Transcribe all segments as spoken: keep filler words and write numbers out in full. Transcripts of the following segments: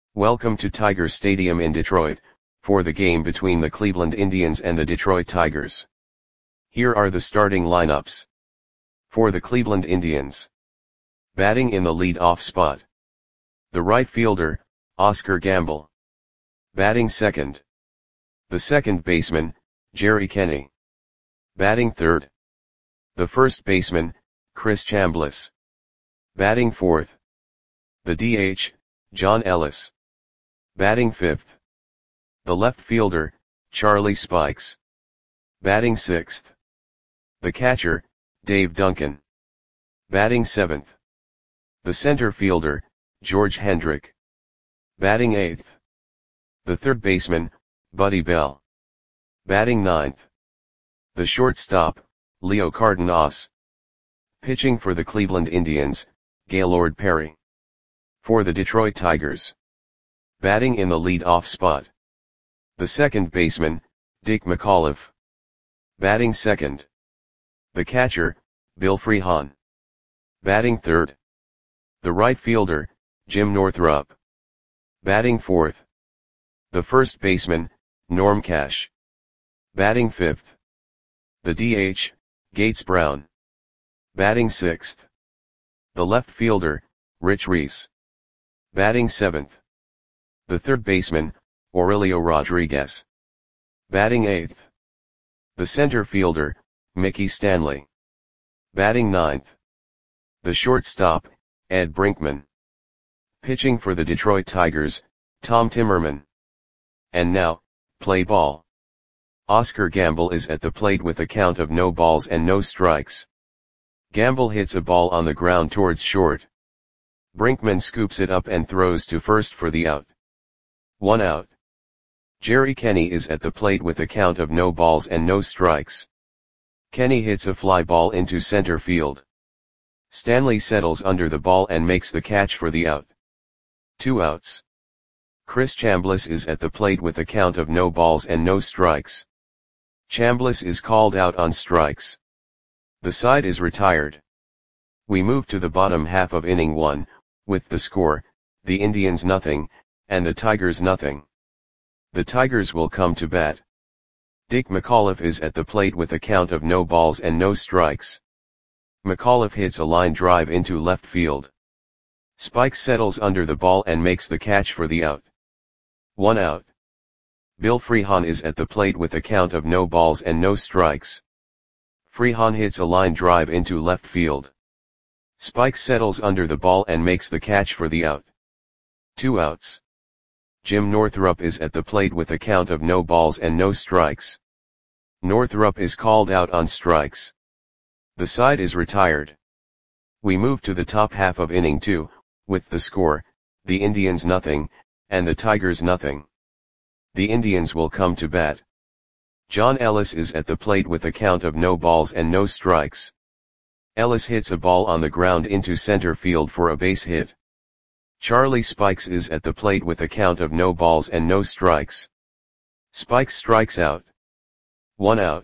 Welcome to Tiger Stadium in Detroit, for the game between the Cleveland Indians and the Detroit Tigers. Here are the starting lineups. For the Cleveland Indians. Batting in the lead-off spot. The right fielder, Oscar Gamble. Batting second. The second baseman, Jerry Kenney. Batting third. The first baseman, Chris Chambliss. Batting fourth. The D H, John Ellis. Batting fifth. The left fielder, Charlie Spikes. Batting sixth. The catcher, Dave Duncan. Batting seventh. The center fielder, George Hendrick. Batting eighth. The third baseman, Buddy Bell. Batting ninth. The shortstop, Leo Cardenas. Pitching for the Cleveland Indians, Gaylord Perry. For the Detroit Tigers. Batting in the lead-off spot. The second baseman, Dick McAuliffe. Batting second. The catcher, Bill Freehan. Batting third. The right fielder, Jim Northrup. Batting fourth. The first baseman, Norm Cash. Batting fifth. The D H, Gates Brown. Batting sixth. The left fielder, Rich Reese. Batting seventh. The third baseman, Aurelio Rodriguez. Batting eighth. The center fielder, Mickey Stanley. Batting ninth. The shortstop, Ed Brinkman. Pitching for the Detroit Tigers, Tom Timmerman. And now, play ball. Oscar Gamble is at the plate with a count of no balls and no strikes. Gamble hits a ball on the ground towards short. Brinkman scoops it up and throws to first for the out. One out. Jerry Kenney is at the plate with a count of no balls and no strikes. Kenney hits a fly ball into center field. Stanley settles under the ball and makes the catch for the out. Two outs. Chris Chambliss is at the plate with a count of no balls and no strikes. Chambliss is called out on strikes. The side is retired. We move to the bottom half of inning one, with the score, the Indians nothing, and the Tigers nothing. The Tigers will come to bat. Dick McAuliffe is at the plate with a count of no balls and no strikes. McAuliffe hits a line drive into left field. Spikes settles under the ball and makes the catch for the out. One out. Bill Freehan is at the plate with a count of no balls and no strikes. Freehan hits a line drive into left field. Spikes settles under the ball and makes the catch for the out. Two outs. Jim Northrup is at the plate with a count of no balls and no strikes. Northrup is called out on strikes. The side is retired. We move to the top half of inning two, with the score, the Indians nothing, and the Tigers nothing. The Indians will come to bat. John Ellis is at the plate with a count of no balls and no strikes. Ellis hits a ball on the ground into center field for a base hit. Charlie Spikes is at the plate with a count of no balls and no strikes. Spikes strikes out. One out.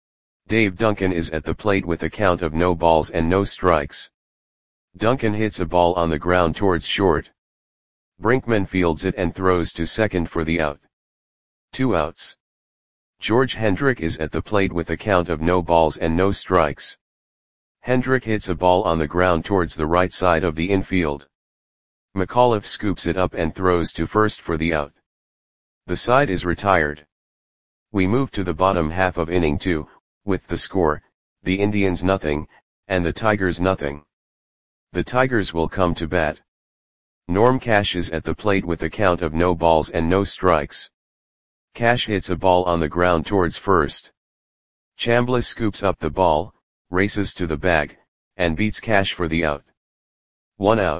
Dave Duncan is at the plate with a count of no balls and no strikes. Duncan hits a ball on the ground towards short. Brinkman fields it and throws to second for the out. Two outs. George Hendrick is at the plate with a count of no balls and no strikes. Hendrick hits a ball on the ground towards the right side of the infield. McAuliffe scoops it up and throws to first for the out. The side is retired. We move to the bottom half of inning two, with the score, the Indians nothing, and the Tigers nothing. The Tigers will come to bat. Norm Cash is at the plate with a count of no balls and no strikes. Cash hits a ball on the ground towards first. Chambliss scoops up the ball, races to the bag, and beats Cash for the out. One out.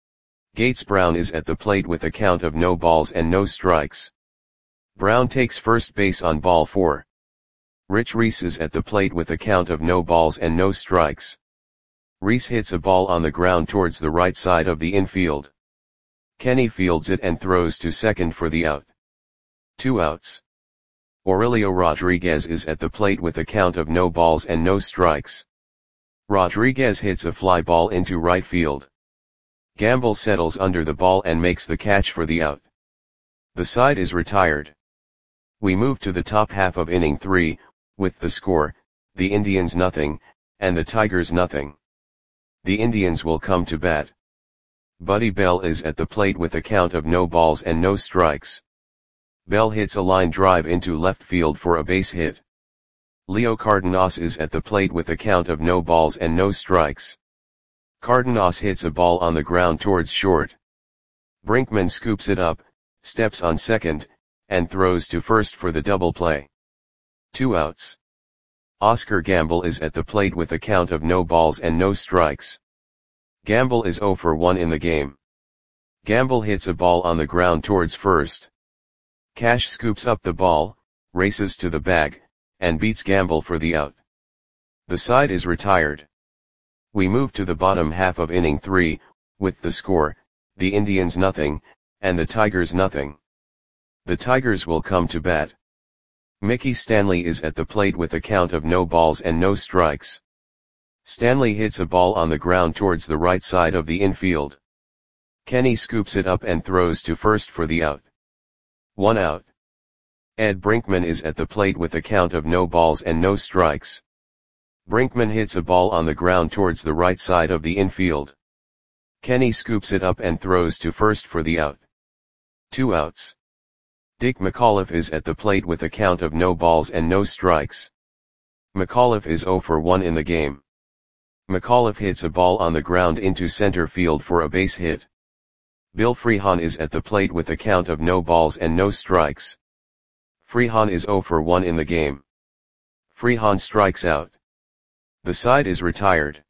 Gates Brown is at the plate with a count of no balls and no strikes. Brown takes first base on ball four. Rich Reese is at the plate with a count of no balls and no strikes. Reese hits a ball on the ground towards the right side of the infield. Kenney fields it and throws to second for the out. Two outs. Aurelio Rodriguez is at the plate with a count of no balls and no strikes. Rodriguez hits a fly ball into right field. Gamble settles under the ball and makes the catch for the out. The side is retired. We move to the top half of inning three, with the score, the Indians nothing, and the Tigers nothing. The Indians will come to bat. Buddy Bell is at the plate with a count of no balls and no strikes. Bell hits a line drive into left field for a base hit. Leo Cardenas is at the plate with a count of no balls and no strikes. Cardenas hits a ball on the ground towards short. Brinkman scoops it up, steps on second, and throws to first for the double play. Two outs. Oscar Gamble is at the plate with a count of no balls and no strikes. Gamble is oh for one in the game. Gamble hits a ball on the ground towards first. Cash scoops up the ball, races to the bag, and beats Gamble for the out. The side is retired. We move to the bottom half of inning three, with the score, the Indians nothing, and the Tigers nothing. The Tigers will come to bat. Mickey Stanley is at the plate with a count of no balls and no strikes. Stanley hits a ball on the ground towards the right side of the infield. Kenny scoops it up and throws to first for the out. One out. Ed Brinkman is at the plate with a count of no balls and no strikes. Brinkman hits a ball on the ground towards the right side of the infield. Kenny scoops it up and throws to first for the out. Two outs. Dick McAuliffe is at the plate with a count of no balls and no strikes. McAuliffe is oh for one in the game. McAuliffe hits a ball on the ground into center field for a base hit. Bill Freehan is at the plate with a count of no balls and no strikes. Freehan is oh for one in the game. Freehan strikes out. The side is retired.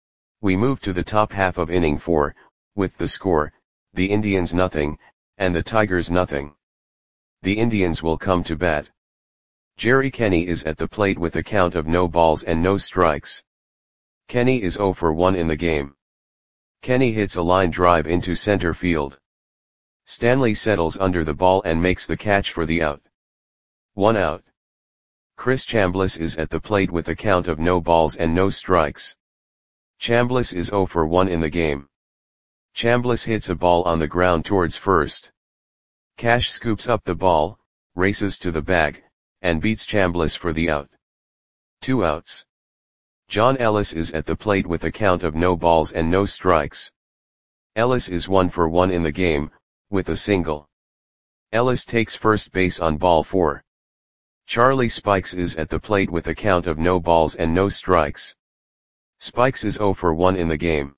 We move to the top half of inning four, with the score, the Indians nothing, and the Tigers nothing. The Indians will come to bat. Jerry Kenny is at the plate with a count of no balls and no strikes. Kenny is oh for one in the game. Kenny hits a line drive into center field. Stanley settles under the ball and makes the catch for the out. One out. Chris Chambliss is at the plate with a count of no balls and no strikes. Chambliss is oh for one in the game. Chambliss hits a ball on the ground towards first. Cash scoops up the ball, races to the bag, and beats Chambliss for the out. Two outs. John Ellis is at the plate with a count of no balls and no strikes. Ellis is one for one in the game, with a single. Ellis takes first base on ball four. Charlie Spikes is at the plate with a count of no balls and no strikes. Spikes is oh for one in the game.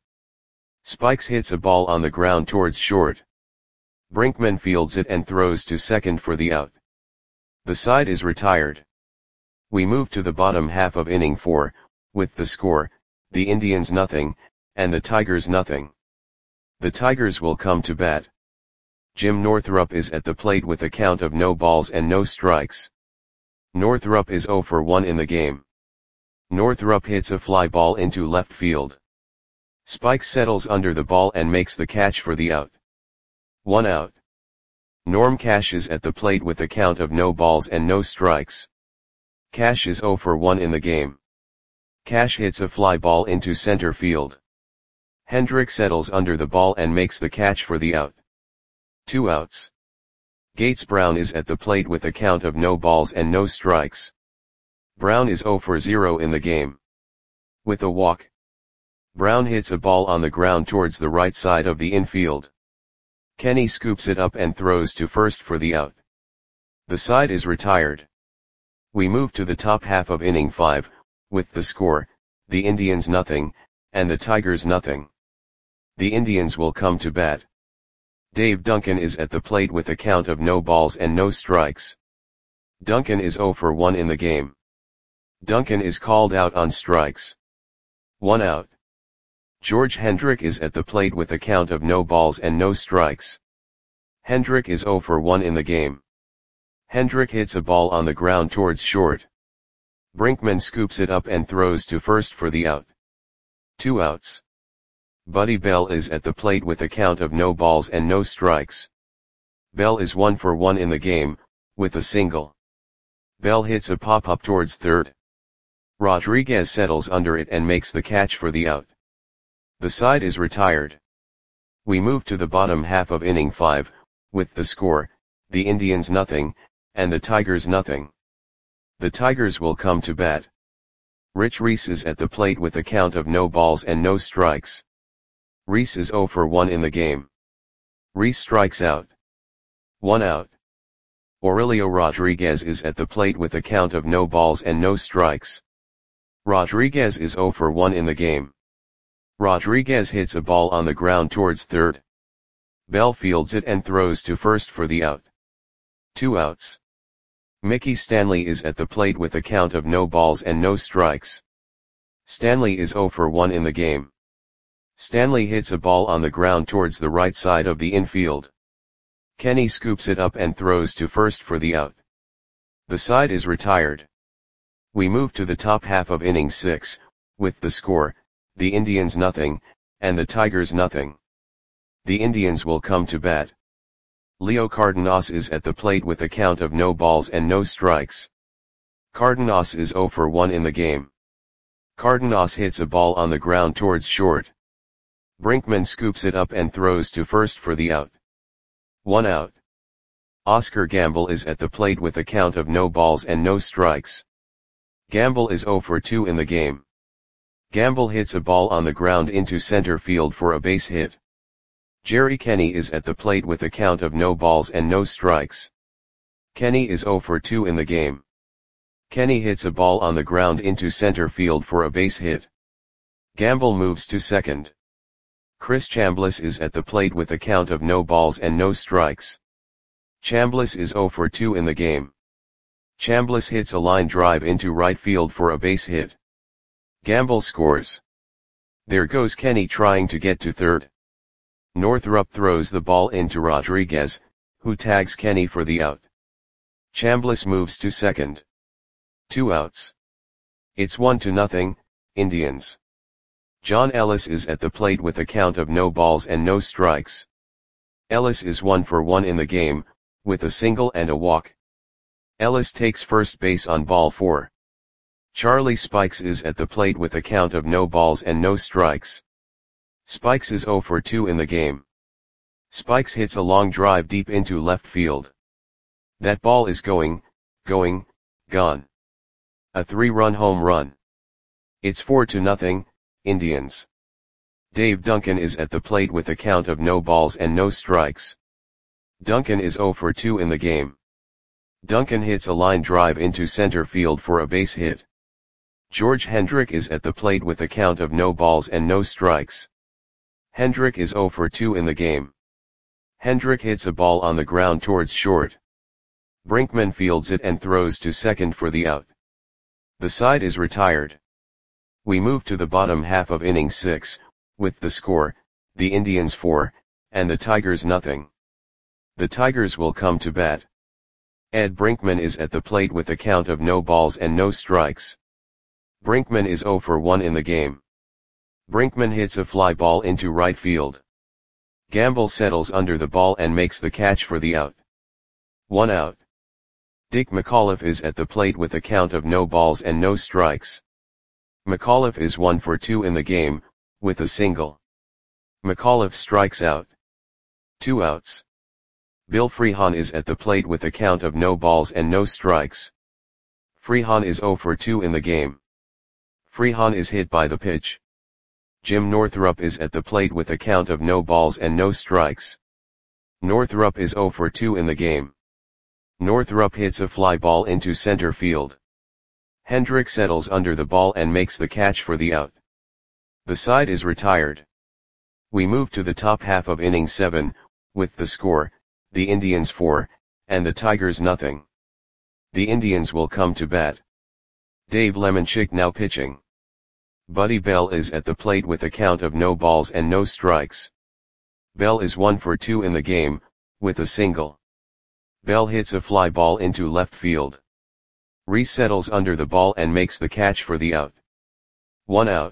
Spikes hits a ball on the ground towards short. Brinkman fields it and throws to second for the out. The side is retired. We move to the bottom half of inning four, with the score, the Indians nothing, and the Tigers nothing. The Tigers will come to bat. Jim Northrup is at the plate with a count of no balls and no strikes. Northrup is oh for one in the game. Northrup hits a fly ball into left field. Spikes settles under the ball and makes the catch for the out. One out. Norm Cash is at the plate with a count of no balls and no strikes. Cash is oh for one in the game. Cash hits a fly ball into center field. Hendrick settles under the ball and makes the catch for the out. Two outs. Gates Brown is at the plate with a count of no balls and no strikes. Brown is oh for zero in the game. With a walk. Brown hits a ball on the ground towards the right side of the infield. Kenny scoops it up and throws to first for the out. The side is retired. We move to the top half of inning five, with the score, the Indians nothing, and the Tigers nothing. The Indians will come to bat. Dave Duncan is at the plate with a count of no balls and no strikes. Duncan is oh for one in the game. Duncan is called out on strikes. One out. George Hendrick is at the plate with a count of no balls and no strikes. Hendrick is oh for one in the game. Hendrick hits a ball on the ground towards short. Brinkman scoops it up and throws to first for the out. Two outs. Buddy Bell is at the plate with a count of no balls and no strikes. Bell is one for one in the game, with a single. Bell hits a pop-up towards third. Rodriguez settles under it and makes the catch for the out. The side is retired. We move to the bottom half of inning five, with the score, the Indians nothing, and the Tigers nothing. The Tigers will come to bat. Rich Reese is at the plate with a count of no balls and no strikes. Reese is oh for one in the game. Reese strikes out. One out. Aurelio Rodriguez is at the plate with a count of no balls and no strikes. Rodriguez is oh for one in the game. Rodriguez hits a ball on the ground towards third. Bell fields it and throws to first for the out. Two outs. Mickey Stanley is at the plate with a count of no balls and no strikes. Stanley is oh for one in the game. Stanley hits a ball on the ground towards the right side of the infield. Kenny scoops it up and throws to first for the out. The side is retired. We move to the top half of inning six, with the score, the Indians nothing, and the Tigers nothing. The Indians will come to bat. Leo Cardenas is at the plate with a count of no balls and no strikes. Cardenas is oh for one in the game. Cardenas hits a ball on the ground towards short. Brinkman scoops it up and throws to first for the out. One out. Oscar Gamble is at the plate with a count of no balls and no strikes. Gamble is oh for two in the game. Gamble hits a ball on the ground into center field for a base hit. Jerry Kenny is at the plate with a count of no balls and no strikes. Kenny is oh for two in the game. Kenny hits a ball on the ground into center field for a base hit. Gamble moves to second. Chris Chambliss is at the plate with a count of no balls and no strikes. Chambliss is oh for two in the game. Chambliss hits a line drive into right field for a base hit. Gamble scores. There goes Kenny trying to get to third. Northrup throws the ball into Rodriguez, who tags Kenny for the out. Chambliss moves to second. Two outs. It's one to nothing, Indians. John Ellis is at the plate with a count of no balls and no strikes. Ellis is one for one in the game, with a single and a walk. Ellis takes first base on ball four. Charlie Spikes is at the plate with a count of no balls and no strikes. Spikes is oh for two in the game. Spikes hits a long drive deep into left field. That ball is going, going, gone. A three-run home run. It's four to nothing, Indians. Dave Duncan is at the plate with a count of no balls and no strikes. Duncan is oh for two in the game. Duncan hits a line drive into center field for a base hit. George Hendrick is at the plate with a count of no balls and no strikes. Hendrick is oh for two in the game. Hendrick hits a ball on the ground towards short. Brinkman fields it and throws to second for the out. The side is retired. We move to the bottom half of inning six, with the score, the Indians four, and the Tigers nothing. The Tigers will come to bat. Ed Brinkman is at the plate with a count of no balls and no strikes. Brinkman is oh for one in the game. Brinkman hits a fly ball into right field. Gamble settles under the ball and makes the catch for the out. One out. Dick McAuliffe is at the plate with a count of no balls and no strikes. McAuliffe is one for two in the game, with a single. McAuliffe strikes out. Two outs. Bill Freehan is at the plate with a count of no balls and no strikes. Freehan is oh for two in the game. Freehan is hit by the pitch. Jim Northrup is at the plate with a count of no balls and no strikes. Northrup is oh for two in the game. Northrup hits a fly ball into center field. Hendrick settles under the ball and makes the catch for the out. The side is retired. We move to the top half of inning seven, with the score, the Indians four, and the Tigers nothing. The Indians will come to bat. Dave Lemanchick now pitching. Buddy Bell is at the plate with a count of no balls and no strikes. Bell is one for two in the game, with a single. Bell hits a fly ball into left field. Reese settles under the ball and makes the catch for the out. One out.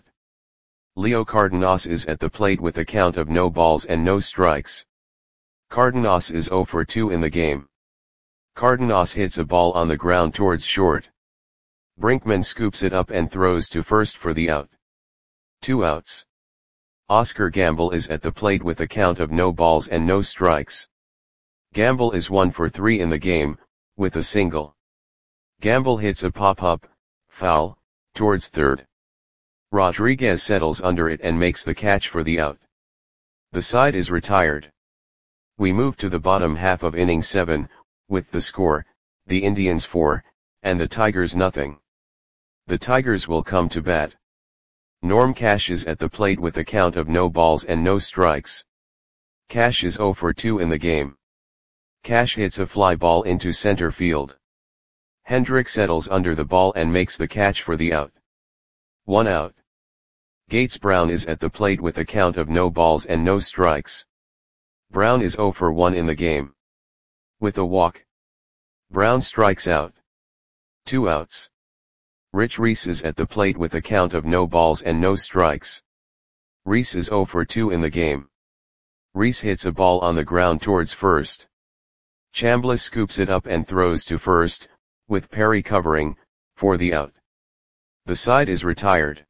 Leo Cardenas is at the plate with a count of no balls and no strikes. Cardenas is oh for two in the game. Cardenas hits a ball on the ground towards short. Brinkman scoops it up and throws to first for the out. Two outs. Oscar Gamble is at the plate with a count of no balls and no strikes. Gamble is one for three in the game, with a single. Gamble hits a pop-up, foul, towards third. Rodriguez settles under it and makes the catch for the out. The side is retired. We move to the bottom half of inning seven, with the score, the Indians four, and the Tigers nothing. The Tigers will come to bat. Norm Cash is at the plate with a count of no balls and no strikes. Cash is zero for two in the game. Cash hits a fly ball into center field. Hendrick settles under the ball and makes the catch for the out. One out. Gates Brown is at the plate with a count of no balls and no strikes. Brown is zero for one in the game. With a walk, Brown strikes out. Two outs. Rich Reese is at the plate with a count of no balls and no strikes. Reese is zero for two in the game. Reese hits a ball on the ground towards first. Chambliss scoops it up and throws to first, with Perry covering, for the out. The side is retired.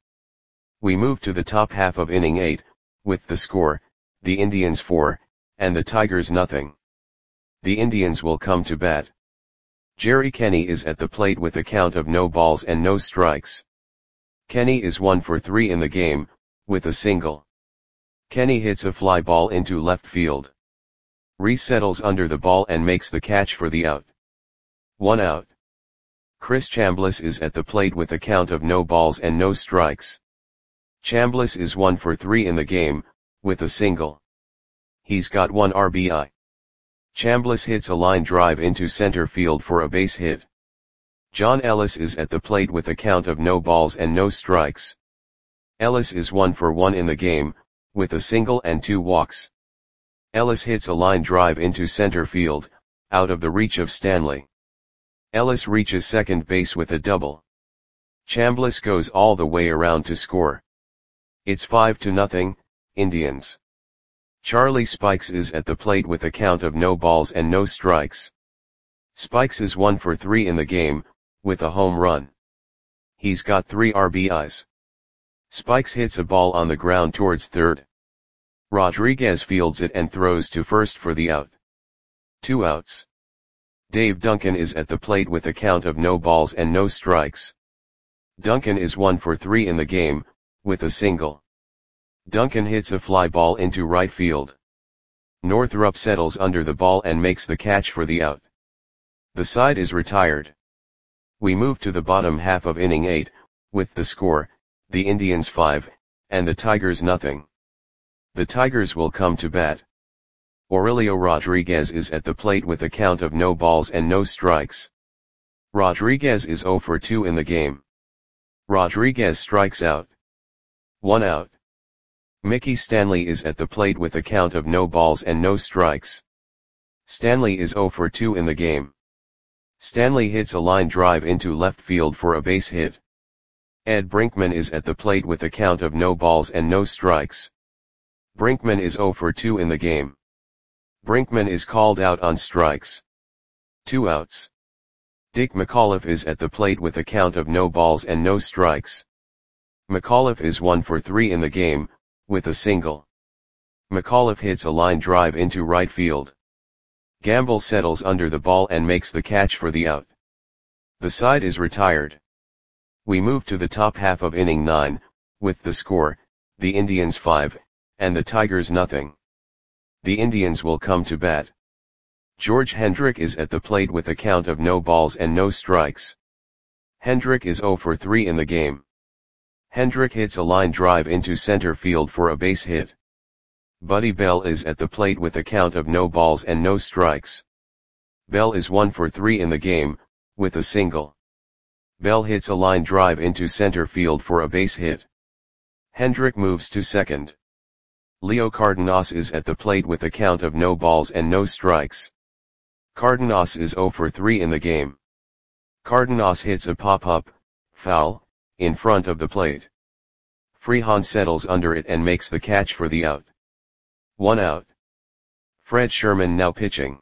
We move to the top half of inning eight, with the score, the Indians four, and the Tigers nothing. The Indians will come to bat. Jerry Kenny is at the plate with a count of no balls and no strikes. Kenny is one for three in the game, with a single. Kenny hits a fly ball into left field. Reese settles under the ball and makes the catch for the out. One out. Chris Chambliss is at the plate with a count of no balls and no strikes. Chambliss is one for three in the game, with a single. He's got one R B I. Chambliss hits a line drive into center field for a base hit. John Ellis is at the plate with a count of no balls and no strikes. Ellis is one for one in the game, with a single and two walks. Ellis hits a line drive into center field, out of the reach of Stanley. Ellis reaches second base with a double. Chambliss goes all the way around to score. It's five to nothing, Indians. Charlie Spikes is at the plate with a count of no balls and no strikes. Spikes is one for three in the game, with a home run. He's got three R B Is. Spikes hits a ball on the ground towards third. Rodriguez fields it and throws to first for the out. Two outs. Dave Duncan is at the plate with a count of no balls and no strikes. Duncan is one for three in the game, with a single. Duncan hits a fly ball into right field. Northrup settles under the ball and makes the catch for the out. The side is retired. We move to the bottom half of inning eight, with the score, the Indians five, and the Tigers nothing. The Tigers will come to bat. Aurelio Rodriguez is at the plate with a count of no balls and no strikes. Rodriguez is zero for two in the game. Rodriguez strikes out. One out. Mickey Stanley is at the plate with a count of no balls and no strikes. Stanley is zero for two in the game. Stanley hits a line drive into left field for a base hit. Ed Brinkman is at the plate with a count of no balls and no strikes. Brinkman is zero for two in the game. Brinkman is called out on strikes. Two outs. Dick McAuliffe is at the plate with a count of no balls and no strikes. McAuliffe is one for three in the game, with a single. McAuliffe hits a line drive into right field. Gamble settles under the ball and makes the catch for the out. The side is retired. We move to the top half of inning nine, with the score, the Indians five, and the Tigers nothing. The Indians will come to bat. George Hendrick is at the plate with a count of no balls and no strikes. Hendrick is zero for three in the game. Hendrick hits a line drive into center field for a base hit. Buddy Bell is at the plate with a count of no balls and no strikes. Bell is one for three in the game, with a single. Bell hits a line drive into center field for a base hit. Hendrick moves to second. Leo Cardenas is at the plate with a count of no balls and no strikes. Cardenas is zero for three in the game. Cardenas hits a pop-up, foul, in front of the plate. Freehan settles under it and makes the catch for the out. One out. Fred Sherman now pitching.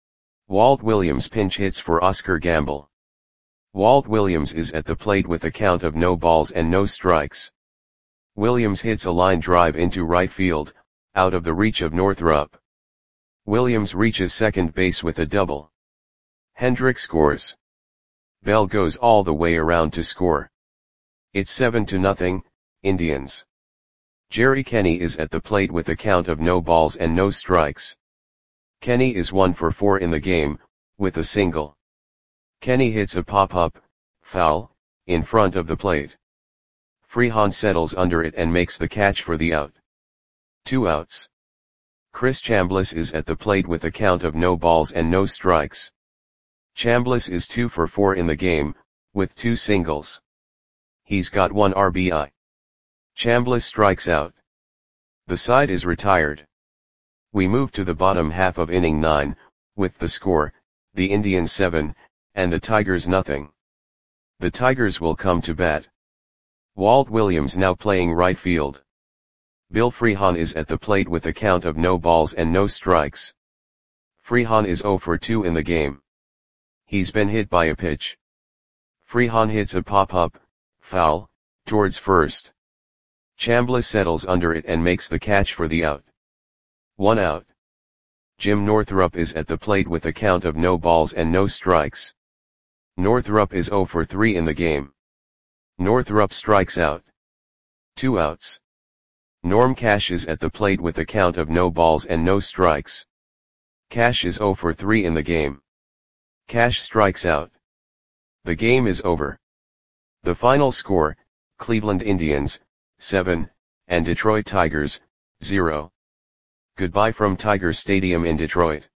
Walt Williams pinch hits for Oscar Gamble. Walt Williams is at the plate with a count of no balls and no strikes. Williams hits a line drive into right field, out of the reach of Northrup. Williams reaches second base with a double. Hendricks scores. Bell goes all the way around to score. It's seven to nothing, Indians. Jerry Kenny is at the plate with a count of no balls and no strikes. Kenny is one for four in the game, with a single. Kenny hits a pop-up, foul, in front of the plate. Freehan settles under it and makes the catch for the out. Two outs. Chris Chambliss is at the plate with a count of no balls and no strikes. Chambliss is two for four in the game, with two singles. He's got one R B I. Chambliss strikes out. The side is retired. We move to the bottom half of inning nine, with the score, the Indians seven, and the Tigers nothing. The Tigers will come to bat. Walt Williams now playing right field. Bill Freehan is at the plate with a count of no balls and no strikes. Freehan is zero for two in the game. He's been hit by a pitch. Freehan hits a pop-up, foul, towards first. Chambliss settles under it and makes the catch for the out. One out. Jim Northrup is at the plate with a count of no balls and no strikes. Northrup is zero for three in the game. Northrup strikes out. Two outs. Norm Cash is at the plate with a count of no balls and no strikes. Cash is zero for three in the game. Cash strikes out. The game is over. The final score, Cleveland Indians, seven, and Detroit Tigers, zero. Goodbye from Tiger Stadium in Detroit.